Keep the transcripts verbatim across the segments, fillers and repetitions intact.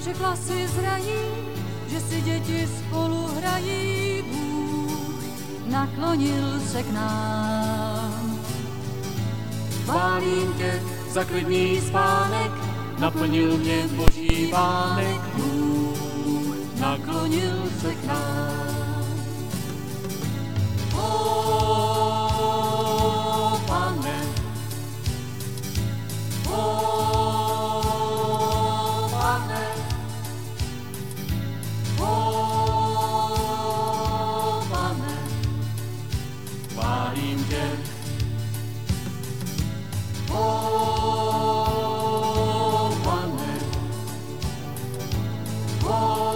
že klasy zrají, že si děti spolu hrají. Bůh naklonil se k nám. Chválím tě za klidný spánek, naplnil mě boží vánek. Bůh naklonil se k nám. O Pane, o Pane, o Pane, chválím tě. O Pane, o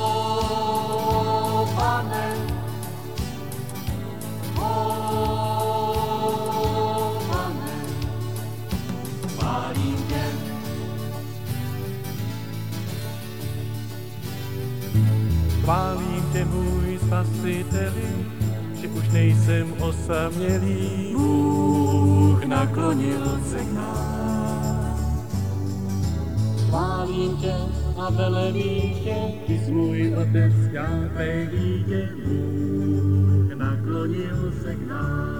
Pane, o Pane, chválím tě. Chválím tě, můj Spasiteli, že už nejsem osamělý. Bůh naklonil se k nám. Chválím tě a velebím tě, ty jsi můj otec, já tvé dítě. Bůh naklonil se k nám.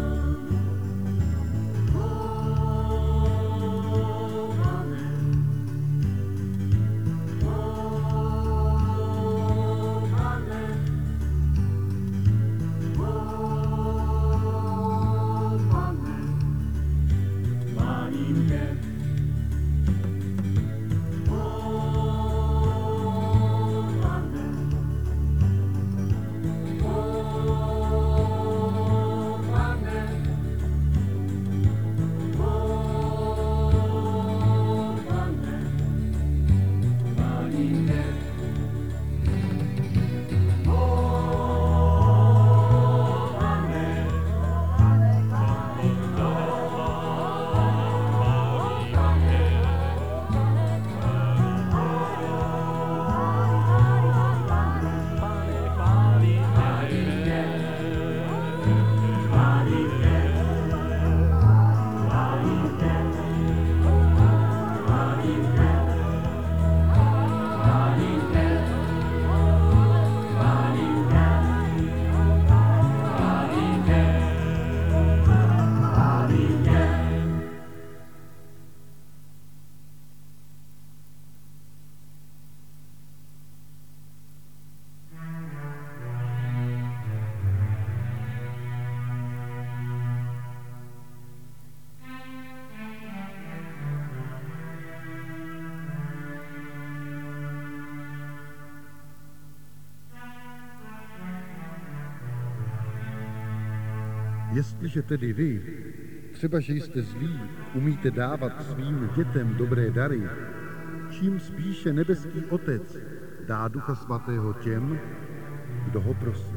Jestliže tedy vy, třeba že jste zlí, umíte dávat svým dětem dobré dary, čím spíše nebeský Otec dá Ducha Svatého těm, kdo ho prosí.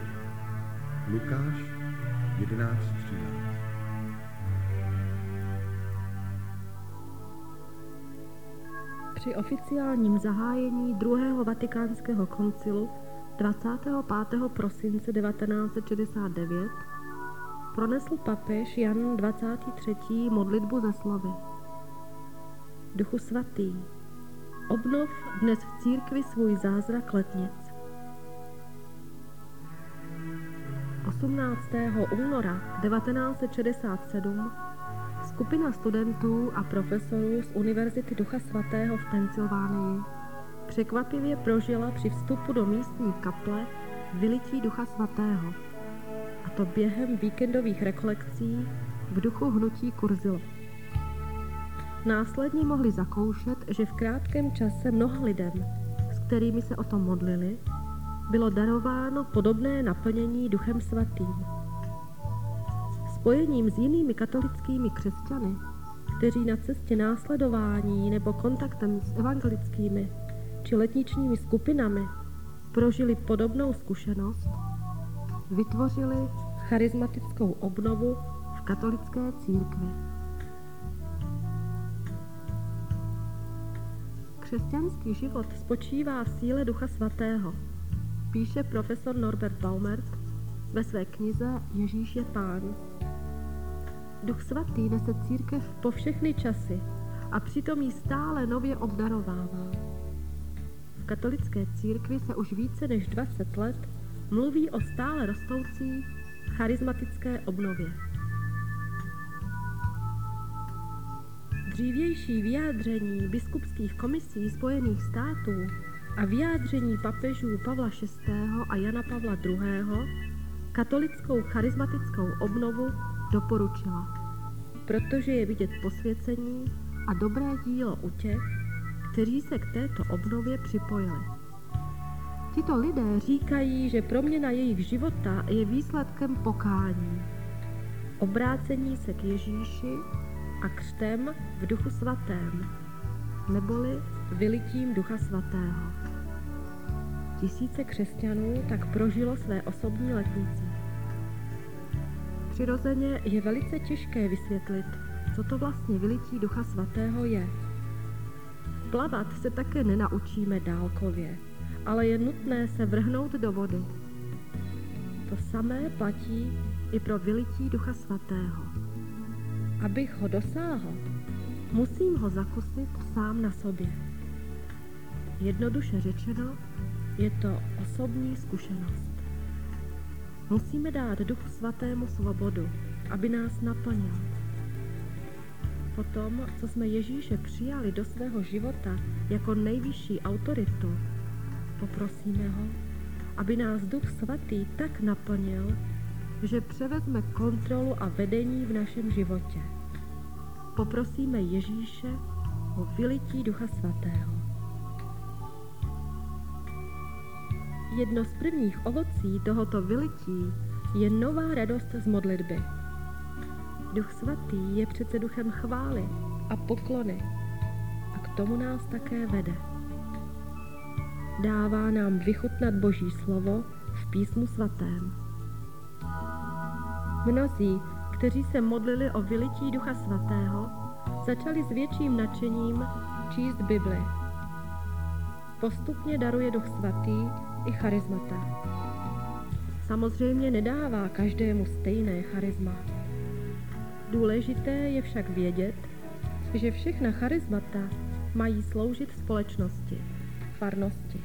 Lukáš jedenáct třináct. Při oficiálním zahájení druhého vatikánského koncilu dvacátého pátého prosince devatenáct set šedesát devět pronesl papež Jan dvacátý třetí modlitbu ze slovy: Duchu svatý, obnov dnes v církvi svůj zázrak letnic. osmnáctého února devatenáct set šedesát sedm skupina studentů a profesorů z Univerzity Ducha Svatého v Pensylvánii překvapivě prožila při vstupu do místní kaple vylití Ducha Svatého, a to během víkendových rekolekcí v duchu hnutí Kurzilo. Následně mohli zakoušet, že v krátkém čase mnoha lidem, s kterými se o tom modlili, bylo darováno podobné naplnění Duchem Svatým. Spojením s jinými katolickými křesťany, kteří na cestě následování nebo kontaktem s evangelickými či letničními skupinami prožili podobnou zkušenost, vytvořili charismatickou obnovu v katolické církvi. Křesťanský život spočívá v síle Ducha Svatého, píše profesor Norbert Baumert ve své knize Ježíš je Pán. Duch Svatý nese církev po všechny časy a přitom ji stále nově obdarovává. V katolické církvi se už více než dvacet let mluví o stále rostoucí charismatické obnově. Dřívější vyjádření biskupských komisí Spojených států a vyjádření papežů Pavla šestého a Jana Pavla druhého. katolickou charismatickou obnovu doporučila, protože je vidět posvěcení a dobré dílo u těch, kteří se k této obnově připojili. Tito lidé říkají, že proměna jejich života je výsledkem pokání, obrácení se k Ježíši a křtem v Duchu svatém, neboli vylitím Ducha svatého. Tisíce křesťanů tak prožilo své osobní letnice. Přirozeně je velice těžké vysvětlit, co to vlastně vylití Ducha svatého je. Plavat se také nenaučíme dálkově, ale je nutné se vrhnout do vody. To samé platí i pro vylití Ducha svatého. Abych ho dosáhl, musím ho zakusit sám na sobě. Jednoduše řečeno, je to osobní zkušenost. Musíme dát Duchu svatému svobodu, aby nás naplnil. Potom, co jsme Ježíše přijali do svého života jako nejvyšší autoritu, poprosíme ho, aby nás Duch svatý tak naplnil, že převezme kontrolu a vedení v našem životě. Poprosíme Ježíše o vylití Ducha svatého. Jedno z prvních ovocí tohoto vylití je nová radost z modlitby. Duch svatý je přece duchem chvály a poklony a k tomu nás také vede. Dává nám vychutnat Boží slovo v písmu svatém. Mnozí, kteří se modlili o vylití Ducha svatého, začali s větším nadšením číst Bibli. Postupně daruje Duch svatý i charismata. Samozřejmě nedává každému stejné charisma. Důležité je však vědět, že všechna charismata mají sloužit společnosti, farnosti.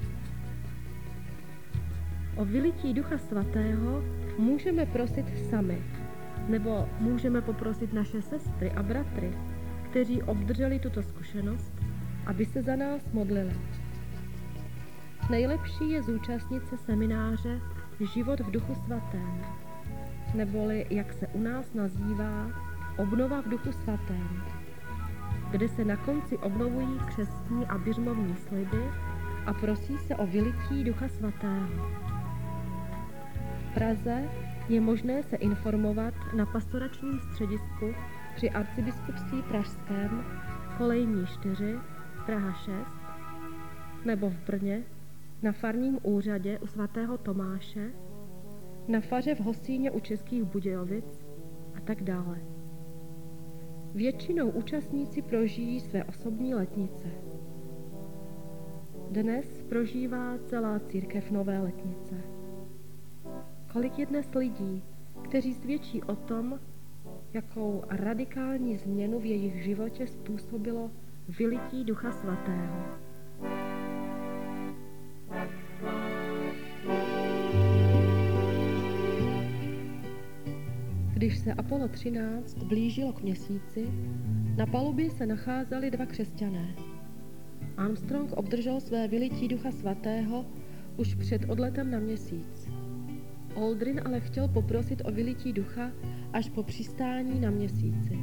O vylití Ducha svatého můžeme prosit sami, nebo můžeme poprosit naše sestry a bratry, kteří obdrželi tuto zkušenost, aby se za nás modlili. Nejlepší je zúčastnit se semináře Život v Duchu svatém, neboli, jak se u nás nazývá, Obnova v Duchu svatém, kde se na konci obnovují křestní a biřmovní sliby a prosí se o vylití Ducha svatého. V Praze je možné se informovat na pastoračním středisku při Arcibiskupství pražském, Kolejní čtyři, Praha šest, nebo v Brně na farním úřadě u svatého Tomáše, na faře v Hosíně u Českých Budějovic a tak dále. Většinou účastníci prožijí své osobní letnice. Dnes prožívá celá církev nové letnice. Kolik je dnes lidí, kteří svědčí o tom, jakou radikální změnu v jejich životě způsobilo vylití Ducha svatého. Když se Apollo třináct blížilo k měsíci, na palubě se nacházeli dva křesťané. Armstrong obdržel své vylití Ducha svatého už před odletem na měsíc. Aldrin ale chtěl poprosit o vylití ducha až po přistání na měsíci.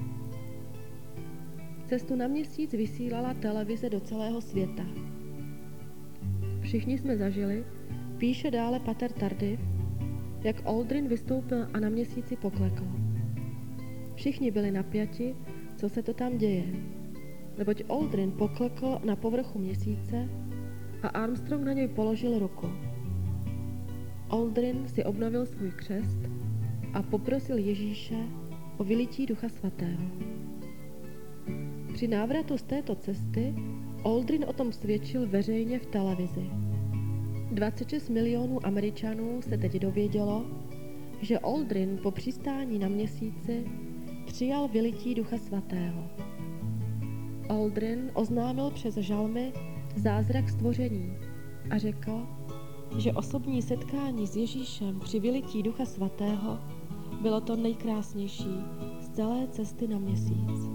Cestu na měsíc vysílala televize do celého světa. Všichni jsme zažili, píše dále pater Tardif, jak Aldrin vystoupil a na měsíci poklekl. Všichni byli napjati, co se to tam děje, neboť Aldrin poklekl na povrchu měsíce a Armstrong na něj položil ruku. Aldrin si obnovil svůj křest a poprosil Ježíše o vylití Ducha svatého. Při návratu z této cesty Aldrin o tom svědčil veřejně v televizi. dvacet šest milionů Američanů se teď dovědělo, že Aldrin po přistání na měsíci přijal vylití Ducha svatého. Aldrin oznámil přes žalmy zázrak stvoření a řekl, že osobní setkání s Ježíšem při vylití Ducha Svatého bylo to nejkrásnější z celé cesty na Měsíc.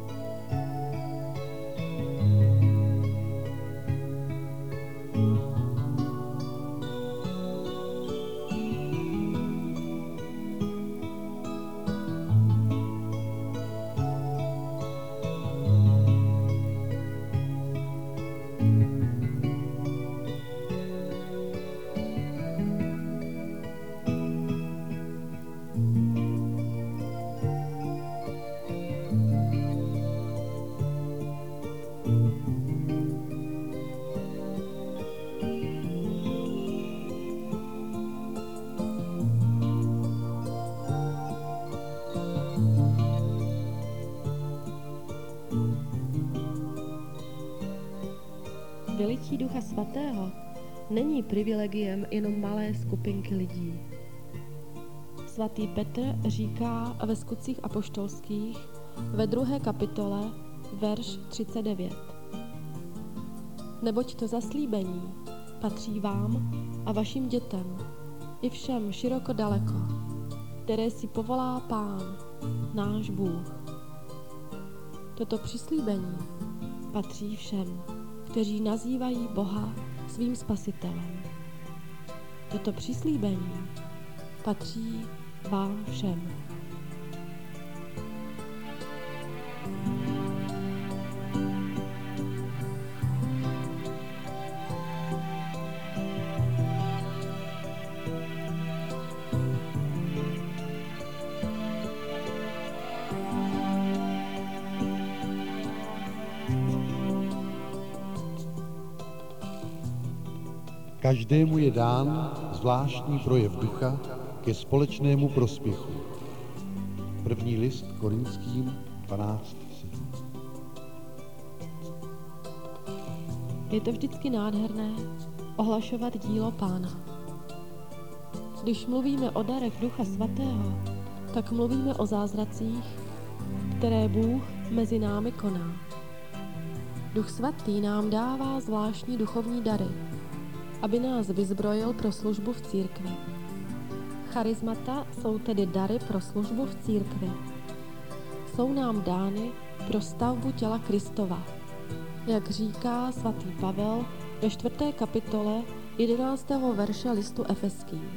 Vylití Ducha Svatého není privilegiem jenom malé skupinky lidí. Svatý Petr říká ve Skutcích apoštolských ve druhé kapitole, verš třicet devět. Neboť to zaslíbení patří vám a vašim dětem, i všem široko daleko, které si povolá Pán, náš Bůh. Toto přislíbení patří všem, kteří nazývají Boha svým spasitelem. Toto přislíbení patří vám všem. Každému je dán zvláštní projev ducha ke společnému prospěchu. První list Korinským dvanáct sedm. Je to vždycky nádherné ohlašovat dílo Pána. Když mluvíme o darech Ducha Svatého, tak mluvíme o zázracích, které Bůh mezi námi koná. Duch Svatý nám dává zvláštní duchovní dary, aby nás vyzbrojil pro službu v církvi. Charismata jsou tedy dary pro službu v církvi. Jsou nám dány pro stavbu těla Kristova, jak říká svatý Pavel ve čtvrté kapitole jedenáctého verše listu Efeským.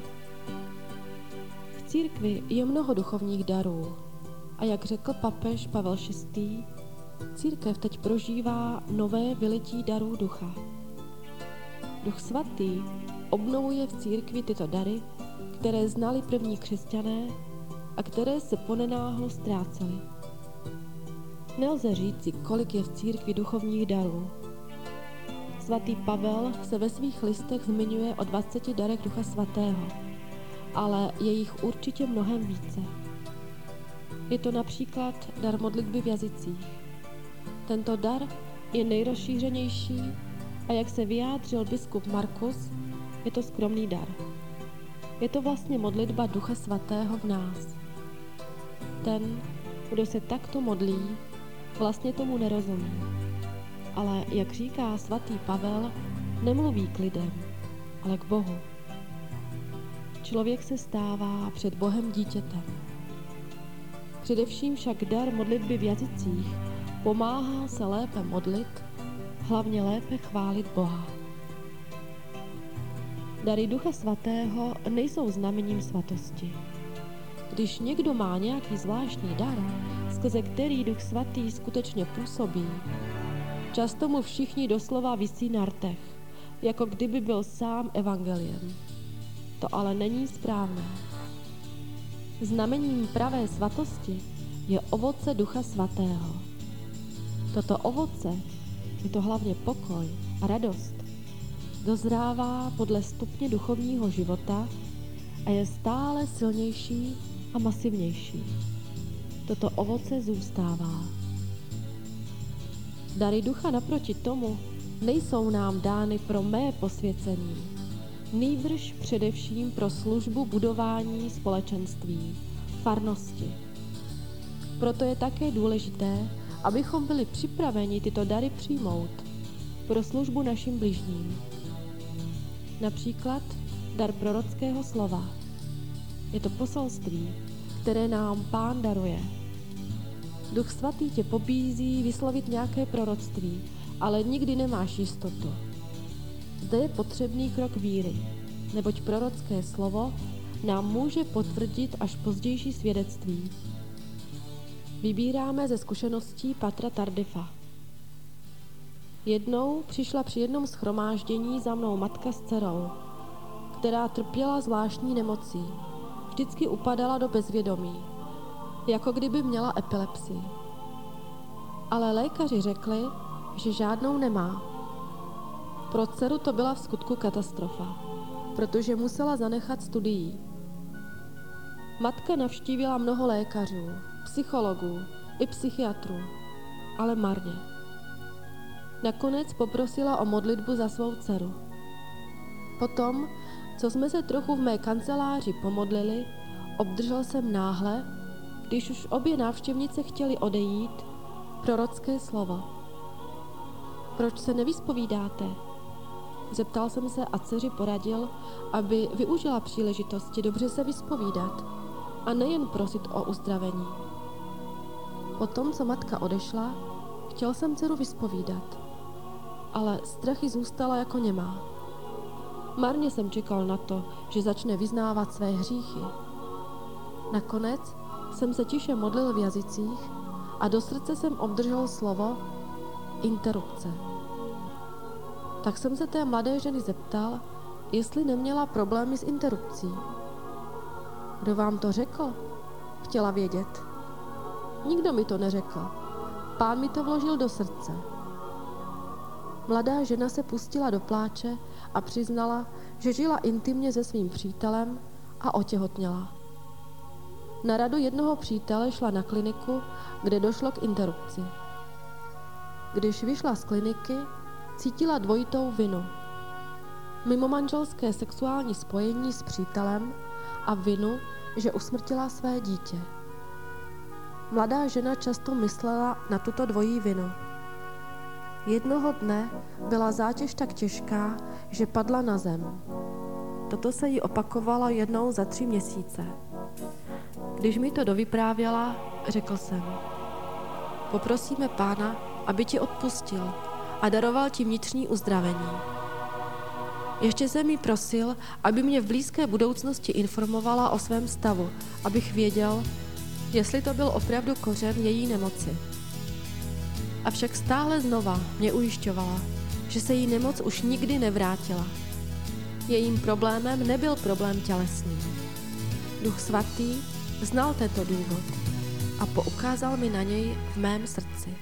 V církvi je mnoho duchovních darů a jak řekl papež Pavel šestý, církev teď prožívá nové vylití darů ducha. Duch Svatý obnovuje v církvi tyto dary, které znali první křesťané a které se ponenáhlu ztrácely. Nelze říci, kolik je v církvi duchovních darů. Svatý Pavel se ve svých listech zmiňuje o dvaceti darech Ducha Svatého, ale je jich určitě mnohem více. Je to například dar modlitby v jazycích. Tento dar je nejrozšířenější a jak se vyjádřil biskup Markus, je to skromný dar. Je to vlastně modlitba Ducha Svatého v nás. Ten, kdo se takto modlí, vlastně tomu nerozumí. Ale jak říká svatý Pavel, nemluví k lidem, ale k Bohu. Člověk se stává před Bohem dítětem. Především však dar modlitby v jazycích pomáhá se lépe modlit, hlavně lépe chválit Boha. Dary Ducha Svatého nejsou znamením svatosti. Když někdo má nějaký zvláštní dar, skrze který Duch Svatý skutečně působí, často mu všichni doslova visí na rtech, jako kdyby byl sám evangeliem. To ale není správné. Znamením pravé svatosti je ovoce Ducha Svatého. Toto ovoce, je to hlavně pokoj a radost, dozrává podle stupně duchovního života a je stále silnější a masivnější. Toto ovoce zůstává. Dary ducha naproti tomu nejsou nám dány pro mé posvěcení, nýbrž především pro službu budování společenství, farnosti. Proto je také důležité, abychom byli připraveni tyto dary přijmout pro službu našim bližním. Například dar prorockého slova. Je to poselství, které nám Pán daruje. Duch svatý tě pobízí vyslovit nějaké proroctví, ale nikdy nemáš jistotu. Zde je potřebný krok víry, neboť prorocké slovo nám může potvrdit až pozdější svědectví. Vybíráme ze zkušeností Patra Tardiffa. Jednou přišla při jednom shromáždění za mnou matka s dcerou, která trpěla zvláštní nemocí. Vždycky upadala do bezvědomí, jako kdyby měla epilepsii. Ale lékaři řekli, že žádnou nemá. Pro dceru to byla v skutku katastrofa, protože musela zanechat studií. Matka navštívila mnoho lékařů, psychologů i psychiatrů, ale marně. Nakonec poprosila o modlitbu za svou dceru. Potom, co jsme se trochu v mé kanceláři pomodlili, obdržel jsem náhle, když už obě návštěvnice chtěly odejít, prorocké slovo. Proč se nevyspovídáte? Zeptal jsem se a dceři poradil, aby využila příležitosti dobře se vyspovídat a nejen prosit o uzdravení. Potom, co matka odešla, chtěl jsem dceru vyspovídat, ale strachy zůstala jako němá. Marně jsem čekal na to, že začne vyznávat své hříchy. Nakonec jsem se tiše modlil v jazycích a do srdce jsem obdržel slovo interrupce. Tak jsem se té mladé ženy zeptal, jestli neměla problémy s interrupcí. Kdo vám to řekl? Chtěla vědět. Nikdo mi to neřekl. Pán mi to vložil do srdce. Mladá žena se pustila do pláče a přiznala, že žila intimně se svým přítelem a otěhotněla. Na radu jednoho přítele šla na kliniku, kde došlo k interrupci. Když vyšla z kliniky, cítila dvojitou vinu. Mimomanželské sexuální spojení s přítelem a vinu, že usmrtila své dítě. Mladá žena často myslela na tuto dvojí vinu. Jednoho dne byla zátěž tak těžká, že padla na zem. Toto se jí opakovalo jednou za tři měsíce. Když mi to dovyprávěla, řekl jsem: poprosíme Pána, aby ti odpustil a daroval ti vnitřní uzdravení. Ještě jsem jí prosil, aby mě v blízké budoucnosti informovala o svém stavu, abych věděl, jestli to byl opravdu kořen její nemoci. Avšak stále znova mě ujišťovala, že se jí nemoc už nikdy nevrátila. Jejím problémem nebyl problém tělesný. Duch svatý znal tento důvod a poukázal mi na něj v mém srdci.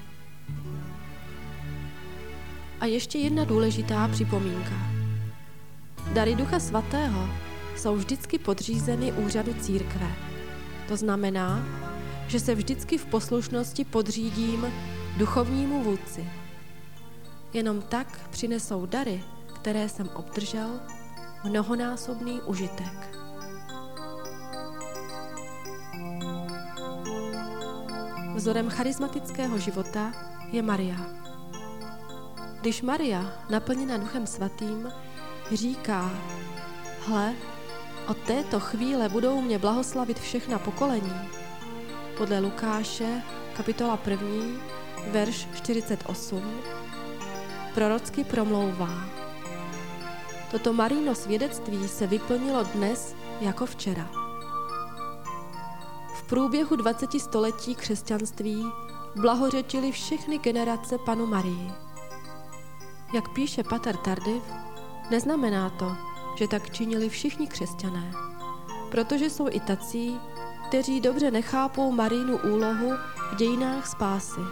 A ještě jedna důležitá připomínka. Dary Ducha svatého jsou vždycky podřízeny úřadu církve. To znamená, že se vždycky v poslušnosti podřídím duchovnímu vůdci. Jenom tak přinesou dary, které jsem obdržel, mnohonásobný užitek. Vzorem charismatického života je Maria. Když Maria, naplněna Duchem svatým, říká: hle, od této chvíle budou mě blahoslavit všechna pokolení, podle Lukáše, kapitola první, verš čtyřicet osm, prorocky promlouvá: toto Marijino svědectví se vyplnilo dnes jako včera. V průběhu dvaceti století křesťanství blahořečili všechny generace Panu Marii. Jak píše pater Tardiff, neznamená to, že tak činili všichni křesťané, protože jsou i tací, kteří dobře nechápou Marijinu úlohu v dějinách spásy.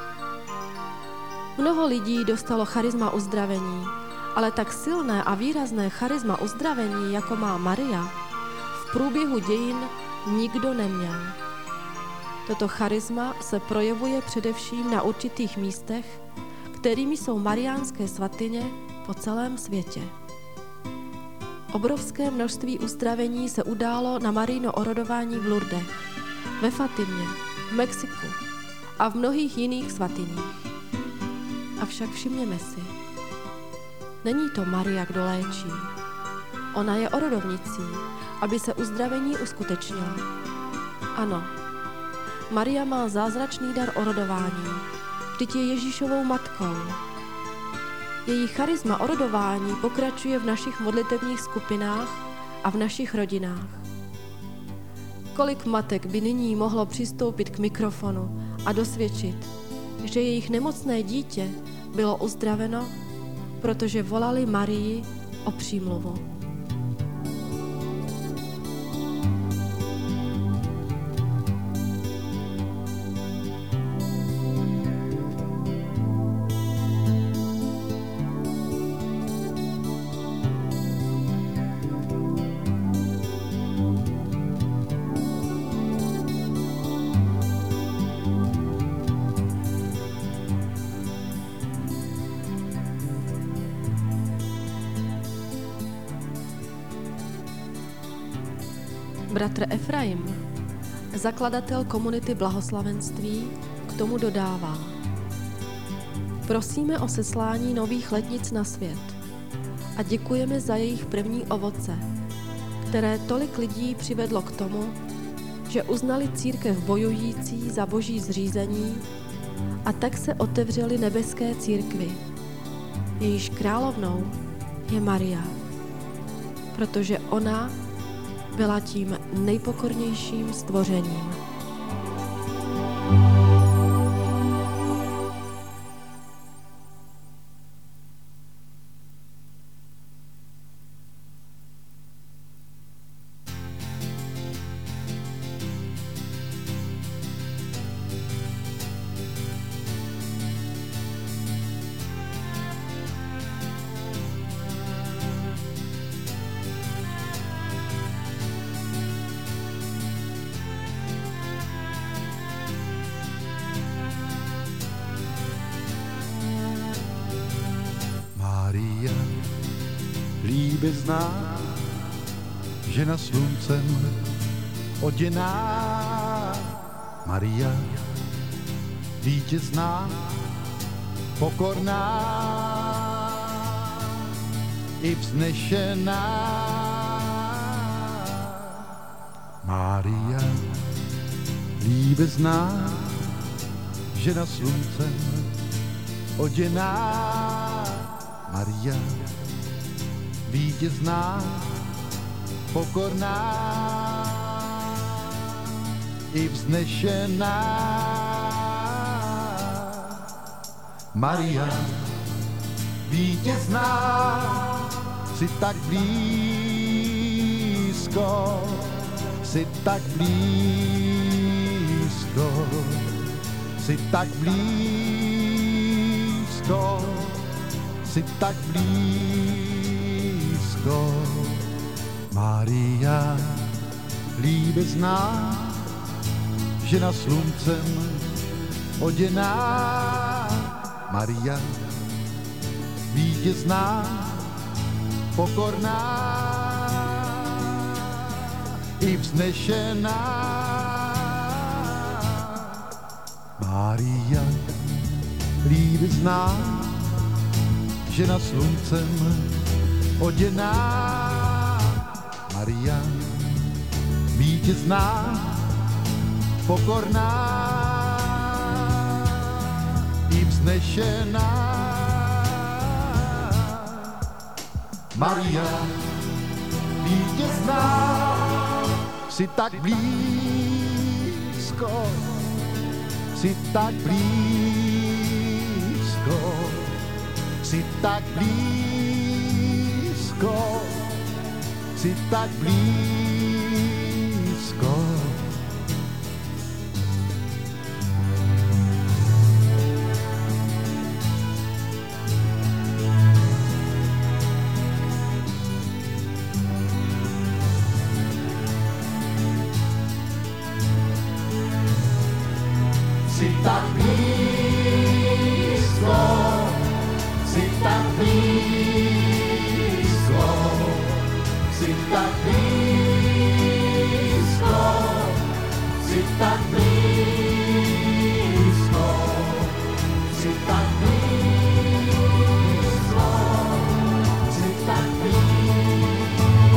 Mnoho lidí dostalo charisma uzdravení, ale tak silné a výrazné charisma uzdravení, jako má Maria, v průběhu dějin nikdo neměl. Toto charisma se projevuje především na určitých místech, kterými jsou mariánské svatyně po celém světě. Obrovské množství uzdravení se událo na Marijino orodování v Lourdech, ve Fatimě, v Mexiku a v mnohých jiných svatyních. Avšak všimněme si, není to Maria, kdo léčí, Ona je orodovnicí, aby se uzdravení uskutečnilo. Ano, Maria má zázračný dar orodování, vždyť je Ježíšovou matkou. Její charisma orodování pokračuje v našich modlitevních skupinách a v našich rodinách. Kolik matek by nyní mohlo přistoupit k mikrofonu a dosvědčit, že jejich nemocné dítě bylo uzdraveno, protože volali Marii o přímluvu. Bratr Efraim, zakladatel komunity blahoslavenství, k tomu dodává: prosíme o seslání nových letnic na svět a děkujeme za jejich první ovoce, které tolik lidí přivedlo k tomu, že uznali církev bojující za boží zřízení a tak se otevřely nebeské církvi. Jejíž královnou je Maria, protože ona byla tím nejpokornějším stvořením. Líbezná, žena sluncem oděná, Maria, vítězná, pokorná i vznešená. Maria, líbezná, žena sluncem oděná, Maria, vítězná, pokorná i vznešená. Maria, vítězná, si tak blízko, si tak blízko, si tak blízko, si tak blízko. Maria, líbezná, žena sluncem oděná, Maria, vítězná, pokorná i vznešená. Maria, líbezná, žena sluncem oděná, Maria, vítězná, pokorná i vznešená. Maria, vítězná, si tak blízko, si tak blízko, si tak blízko, si tak blízko. Si tak blízko, si tak blízko, si tak blízko, si tak blízko, si tak blízko, si tak blízko.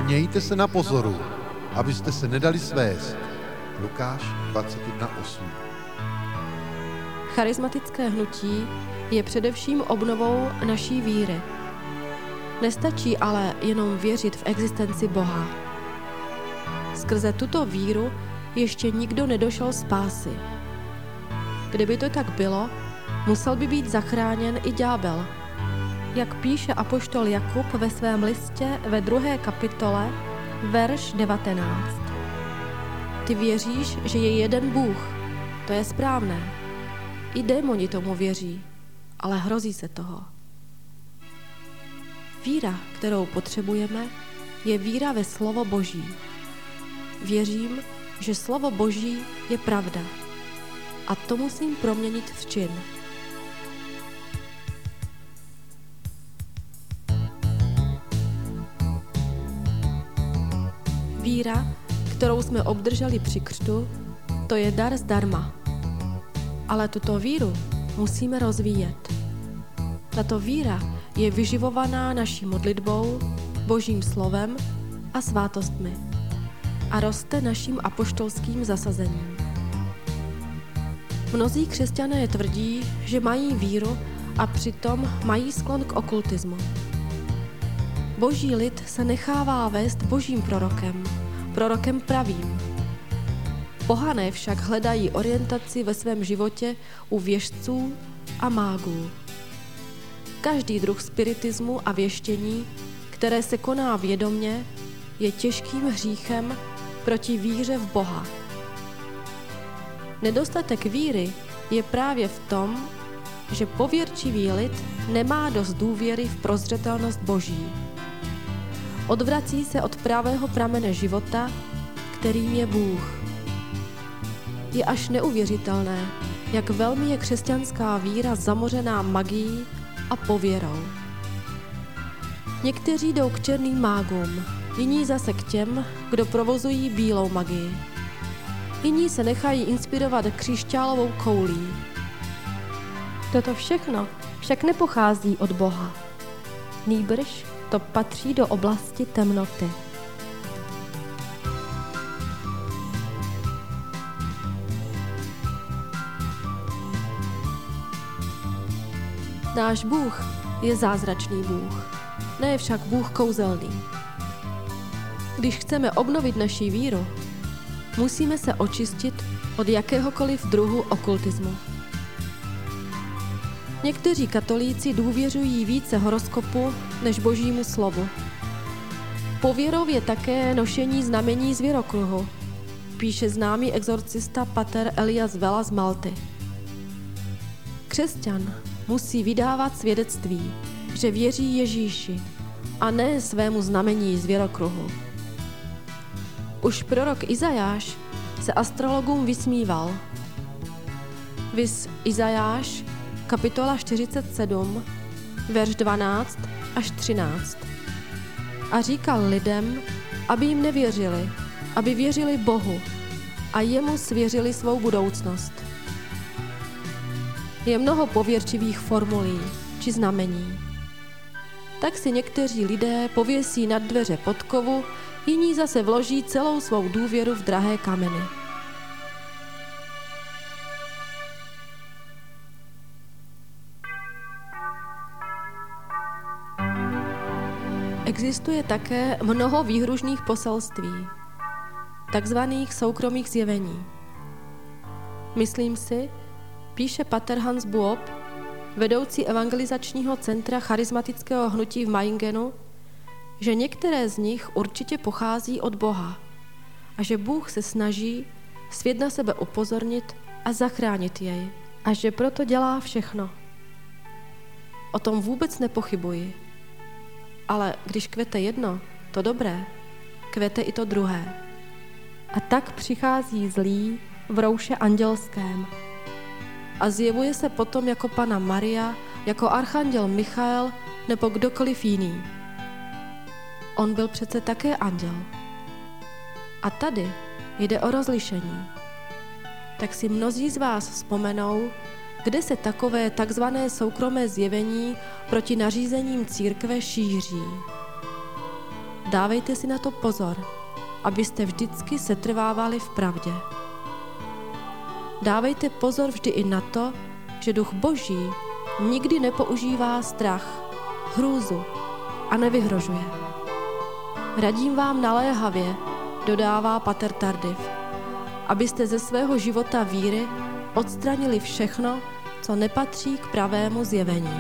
Mějte se na pozoru, abyste se nedali svést. Lukáš dvacet jedna osm. Charismatické hnutí je především obnovou naší víry. Nestačí ale jenom věřit v existenci Boha. Skrze tuto víru ještě nikdo nedošel spásy. Kdyby to tak bylo, musel by být zachráněn i ďábel. Jak píše apoštol Jakub ve svém listě ve druhé kapitole, verš devatenáct. Ty věříš, že je jeden Bůh, to je správné. I démoni tomu věří, ale hrozí se toho. Víra, kterou potřebujeme, je víra ve slovo Boží. Věřím, že slovo Boží je pravda. A to musím proměnit v čin. Víra, kterou jsme obdrželi při křtu, to je dar zdarma. Ale tuto víru musíme rozvíjet. Tato víra je vyživovaná naší modlitbou, Božím slovem a svátostmi a roste naším apoštolským zasazením. Mnozí křesťané tvrdí, že mají víru a přitom mají sklon k okultismu. Boží lid se nechává vést Božím prorokem, prorokem pravým. Pohané však hledají orientaci ve svém životě u věštců a mágů. Každý druh spiritismu a věštění, které se koná vědomě, je těžkým hříchem proti víře v Boha. Nedostatek víry je právě v tom, že pověrčivý lid nemá dost důvěry v prozřetelnost Boží. Odvrací se od pravého pramene života, kterým je Bůh. Je až neuvěřitelné, jak velmi je křesťanská víra zamořená magií a pověrou. Někteří jdou k černým mágům, jiní zase k těm, kdo provozují bílou magii. Jiní se nechají inspirovat křišťálovou koulí. Toto všechno však nepochází od Boha. Nýbrž to patří do oblasti temnoty. Náš Bůh je zázračný Bůh, ne však Bůh kouzelný. Když chceme obnovit naši víru, musíme se očistit od jakéhokoliv druhu okultismu. Někteří katolíci důvěřují více horoskopu než Božímu slovu. Pověrou je také nošení znamení zvěrokruhu, píše známý exorcista pater Elias Vela z Malty. Křesťan musí vydávat svědectví, že věří Ježíši a ne svému znamení zvěrokruhu. Už prorok Izajáš se astrologům vysmíval. Viz Izajáš, kapitola čtyřicet sedm, verš dvanáct až třináct. A říkal lidem, aby jim nevěřili, aby věřili Bohu a jemu svěřili svou budoucnost. Je mnoho pověrčivých formulí či znamení. Tak si někteří lidé pověsí nad dveře podkovu, jiní zase vloží celou svou důvěru v drahé kameny. Existuje také mnoho výhružných poselství, takzvaných soukromých zjevení. Myslím si, píše pater Hans Buob, vedoucí evangelizačního centra charismatického hnutí v Mayingenu, že některé z nich určitě pochází od Boha a že Bůh se snaží svět na sebe upozornit a zachránit jej a že proto dělá všechno. O tom vůbec nepochybuji. Ale když kvete jedno, to dobré, kvete i to druhé. A tak přichází zlý v rouše andělském a zjevuje se potom jako Panna Maria, jako archanděl Michael nebo kdokoliv jiný. On byl přece také anděl. A tady jde o rozlišení. Tak si mnozí z vás vzpomenou, kde se takové takzvané soukromé zjevení proti nařízením církve šíří. Dávejte si na to pozor, abyste vždycky setrvávali v pravdě. Dávejte pozor vždy i na to, že Duch Boží nikdy nepoužívá strach, hrůzu a nevyhrožuje. Radím vám naléhavě, dodává pater Tardif, abyste ze svého života víry odstranili všechno, co nepatří k pravému zjevení.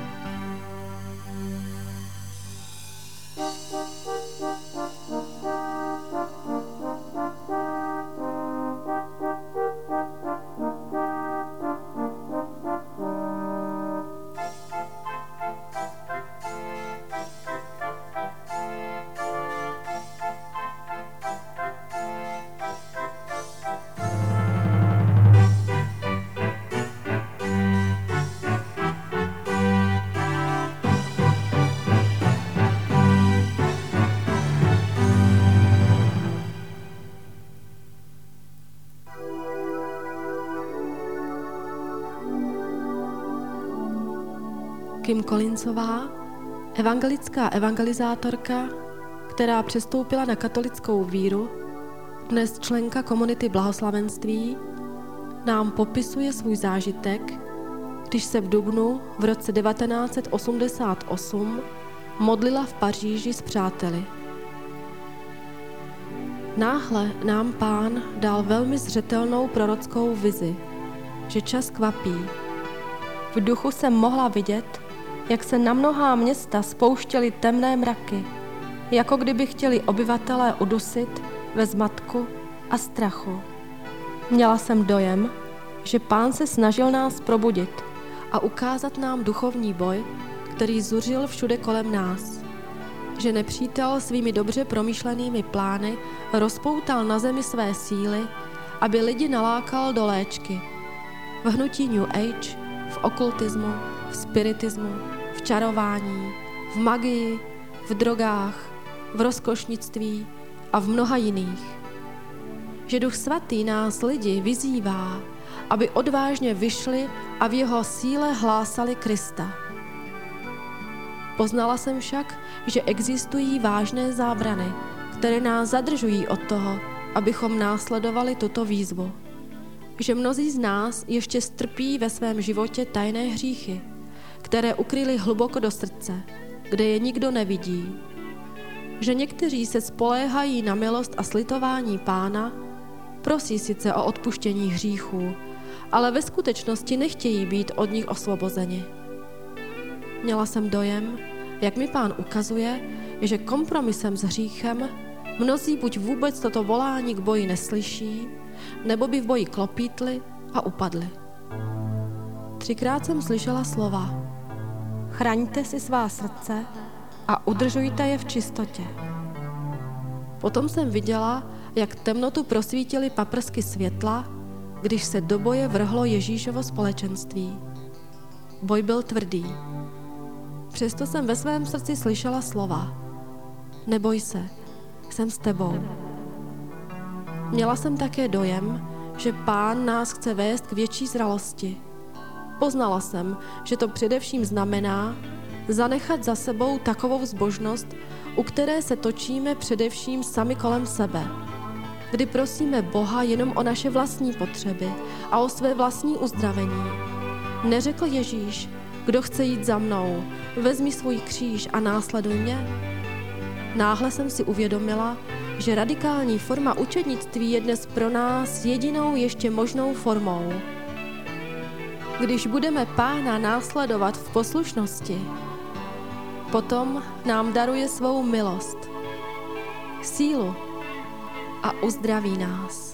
Kim Collinsová, evangelická evangelizátorka, která přestoupila na katolickou víru, dnes členka komunity blahoslavenství, nám popisuje svůj zážitek, když se v dubnu v roce devatenáct set osmdesát osm modlila v Paříži s přáteli. Náhle nám Pán dal velmi zřetelnou prorockou vizi, že čas kvapí. V duchu jsem mohla vidět, jak se na mnohá města spouštěly temné mraky, jako kdyby chtěli obyvatelé udusit ve zmatku a strachu. Měla jsem dojem, že Pán se snažil nás probudit a ukázat nám duchovní boj, který zuřil všude kolem nás. Že nepřítel svými dobře promyšlenými plány rozpoutal na zemi své síly, aby lidi nalákal do léčky. V hnutí New Age, v okultismu, v spiritismu, v čarování, v magii, v drogách, v rozkošnictví a v mnoha jiných. Že Duch Svatý nás lidi vyzývá, aby odvážně vyšli a v jeho síle hlásali Krista. Poznala jsem však, že existují vážné zábrany, které nás zadržují od toho, abychom následovali tuto výzvu. Že mnozí z nás ještě strpí ve svém životě tajné hříchy, které ukryli hluboko do srdce, kde je nikdo nevidí. Že někteří se spoléhají na milost a slitování Pána, prosí sice o odpuštění hříchů, ale ve skutečnosti nechtějí být od nich osvobozeni. Měla jsem dojem, jak mi Pán ukazuje, že kompromisem s hříchem mnozí buď vůbec toto volání k boji neslyší, nebo by v boji klopítli a upadli. Třikrát jsem slyšela slova: chraňte si svá srdce a udržujte je v čistotě. Potom jsem viděla, jak temnotu prosvítily paprsky světla, když se do boje vrhlo Ježíšovo společenství. Boj byl tvrdý. Přesto jsem ve svém srdci slyšela slova: neboj se, jsem s tebou. Měla jsem také dojem, že Pán nás chce vést k větší zralosti. Poznala jsem, že to především znamená zanechat za sebou takovou zbožnost, u které se točíme především sami kolem sebe, kdy prosíme Boha jenom o naše vlastní potřeby a o své vlastní uzdravení. Neřekl Ježíš: kdo chce jít za mnou, vezmi svůj kříž a následuj mě? Náhle jsem si uvědomila, že radikální forma učednictví je dnes pro nás jedinou ještě možnou formou. Když budeme Pána následovat v poslušnosti, potom nám daruje svou milost, sílu a uzdraví nás.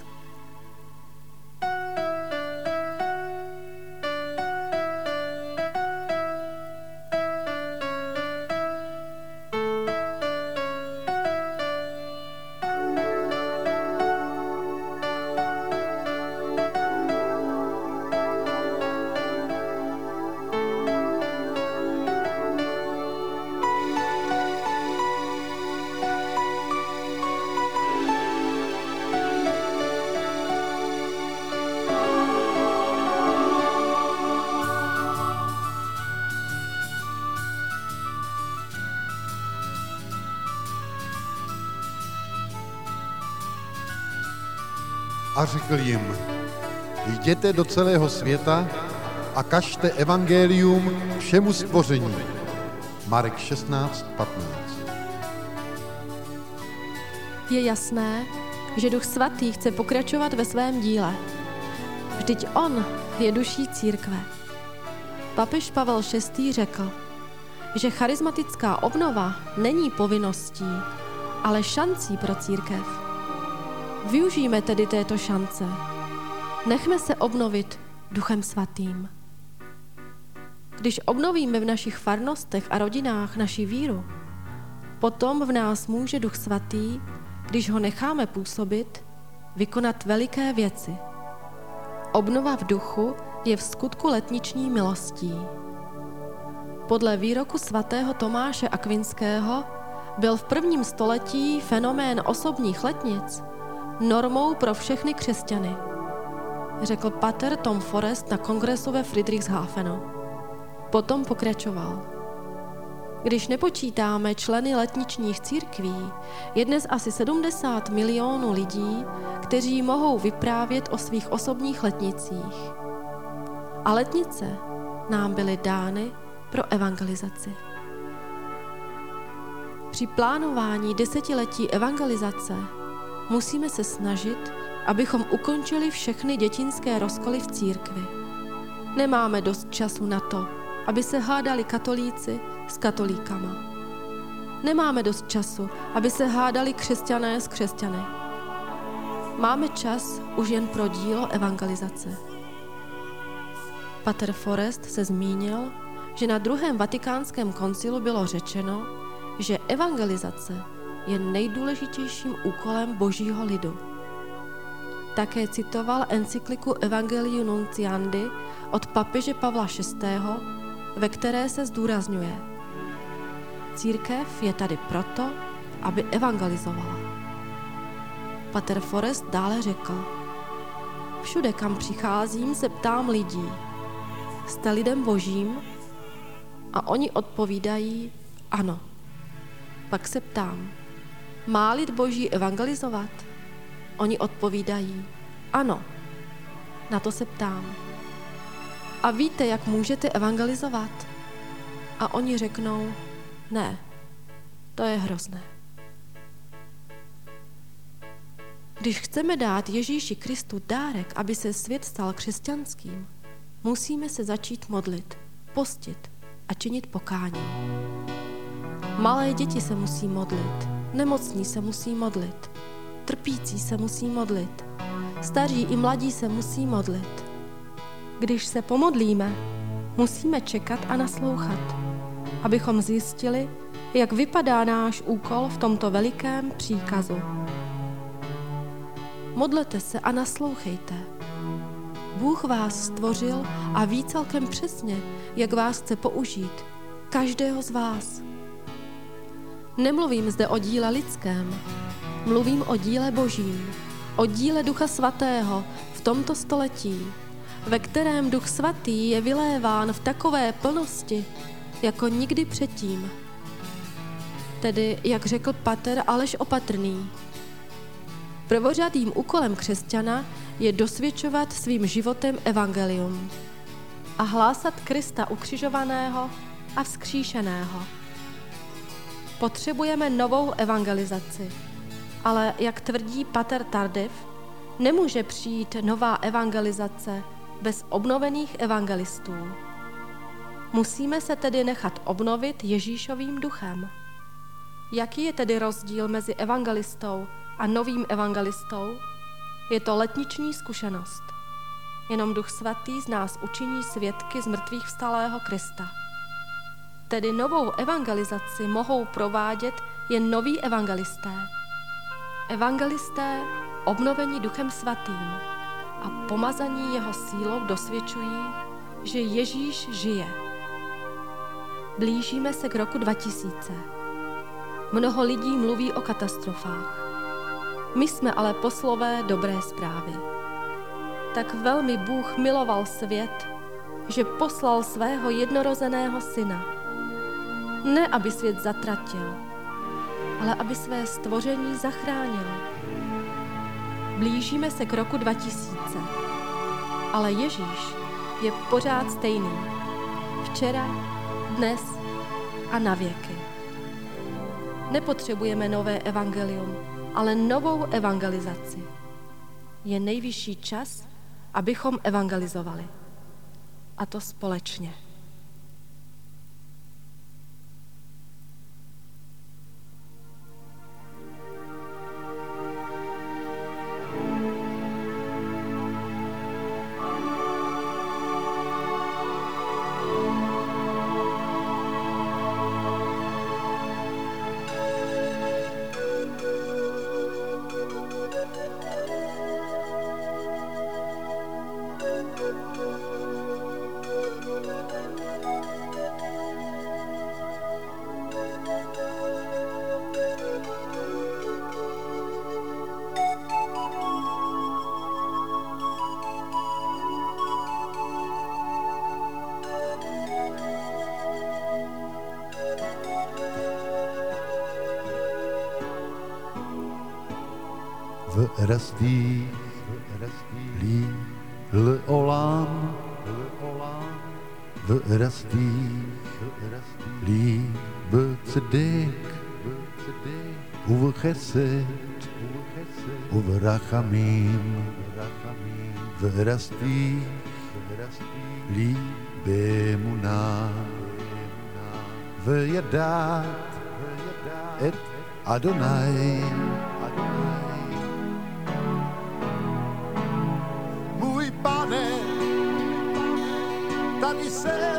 A řekl jim, jděte do celého světa a kažte evangelium všemu stvoření. Marek šestnáct patnáct. Je jasné, že Duch Svatý chce pokračovat ve svém díle. Vždyť on je duší církve. Papež Pavel šestý. řekl, že charismatická obnova není povinností, ale šancí pro církev. Využijme tedy této šance. Nechme se obnovit Duchem Svatým. Když obnovíme v našich farnostech a rodinách naši víru, potom v nás může Duch Svatý, když ho necháme působit, vykonat veliké věci. Obnova v duchu je v skutku letniční milostí. Podle výroku svatého Tomáše Akvinského byl v prvním století fenomén osobních letnic normou pro všechny křesťany, řekl pater Tom Forest na kongresu ve Friedrichshafenu. Potom pokračoval. Když nepočítáme členy letničních církví, je dnes asi sedmdesát milionů lidí, kteří mohou vyprávět o svých osobních letnicích. A letnice nám byly dány pro evangelizaci. Při plánování desetiletí evangelizace musíme se snažit, abychom ukončili všechny dětinské rozkoly v církvi. Nemáme dost času na to, aby se hádali katolíci s katolíkama. Nemáme dost času, aby se hádali křesťané s křesťany. Máme čas už jen pro dílo evangelizace. Pater Forest se zmínil, že na druhém vatikánském koncilu bylo řečeno, že evangelizace je nejdůležitějším úkolem božího lidu. Také citoval encykliku Evangelium Nuntiandi od papeže Pavla šestého., ve které se zdůrazňuje: církev je tady proto, aby evangelizovala. Pater Forest dále řekl: všude, kam přicházím, se ptám lidí: jste lidem božím? A oni odpovídají: ano. Pak se ptám: má lid boží evangelizovat? Oni odpovídají: ano. Na to se ptám: a víte, jak můžete evangelizovat? A oni řeknou: ne, to je hrozné. Když chceme dát Ježíši Kristu dárek, aby se svět stal křesťanským, musíme se začít modlit, postit a činit pokání. Malé děti se musí modlit, nemocní se musí modlit, trpící se musí modlit, staří i mladí se musí modlit. Když se pomodlíme, musíme čekat a naslouchat, abychom zjistili, jak vypadá náš úkol v tomto velikém příkazu. Modlete se a naslouchejte. Bůh vás stvořil a ví celkem přesně, jak vás chce použít, každého z vás. Nemluvím zde o díle lidském, mluvím o díle božím, o díle Ducha Svatého v tomto století, ve kterém Duch Svatý je vyléván v takové plnosti, jako nikdy předtím. Tedy, jak řekl pater Aleš Opatrný, prvořadým úkolem křesťana je dosvědčovat svým životem evangelium a hlásat Krista ukřižovaného a vzkříšeného. Potřebujeme novou evangelizaci, ale, jak tvrdí pater Tardif, nemůže přijít nová evangelizace bez obnovených evangelistů. Musíme se tedy nechat obnovit Ježíšovým duchem. Jaký je tedy rozdíl mezi evangelistou a novým evangelistou? Je to letniční zkušenost. Jenom Duch Svatý z nás učiní svědky z mrtvých vstalého Krista. Tedy novou evangelizaci mohou provádět jen noví evangelisté. Evangelisté obnovení Duchem Svatým a pomazaní jeho sílou dosvědčují, že Ježíš žije. Blížíme se k roku dva tisíce. Mnoho lidí mluví o katastrofách. My jsme ale poslové dobré zprávy. Tak velmi Bůh miloval svět, že poslal svého jednorozeného syna. Ne, aby svět zatratil, ale aby své stvoření zachránil. Blížíme se k roku dva tisíce, ale Ježíš je pořád stejný. Včera, dnes a na věky. Nepotřebujeme nové evangelium, ale novou evangelizaci. Je nejvyšší čas, abychom evangelizovali. A to společně. V rastý lí l olám, v rastý lí bcedek, u chesed, u rachamim, v rastý lí bemunah, v yadat et Adonai. Tady jsem,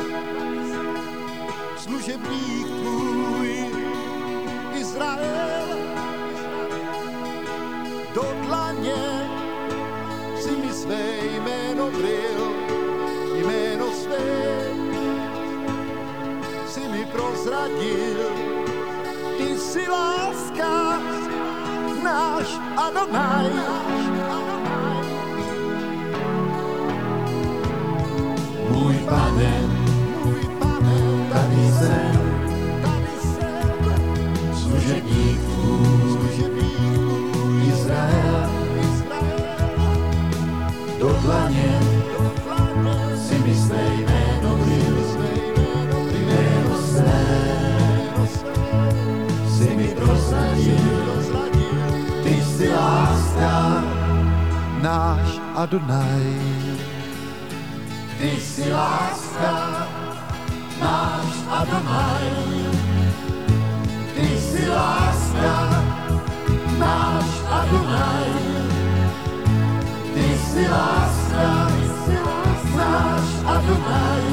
služebník tvůj, Izrael. Do dlaně si mi své jméno vryl, jméno své si mi prozradil. Ty jsi láska, náš Adonai. Můj pane, můj pane, tady jsem, tady jsem, služebník tvůj, služebník tvůj, Izrael. Izrael. Do dlaně Do dlaně si mi své jméno vryl, jméno své si mi prozradil. Ty jsi láska, náš Adonai. ty jsi láska, náš Adonai. Ty jsi láska, náš Adonai. Ty jsi láska, náš Adonai.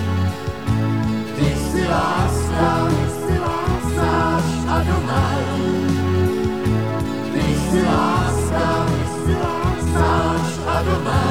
Ty jsi láska, náš Adonai. Ty jsi láska, náš Adonai.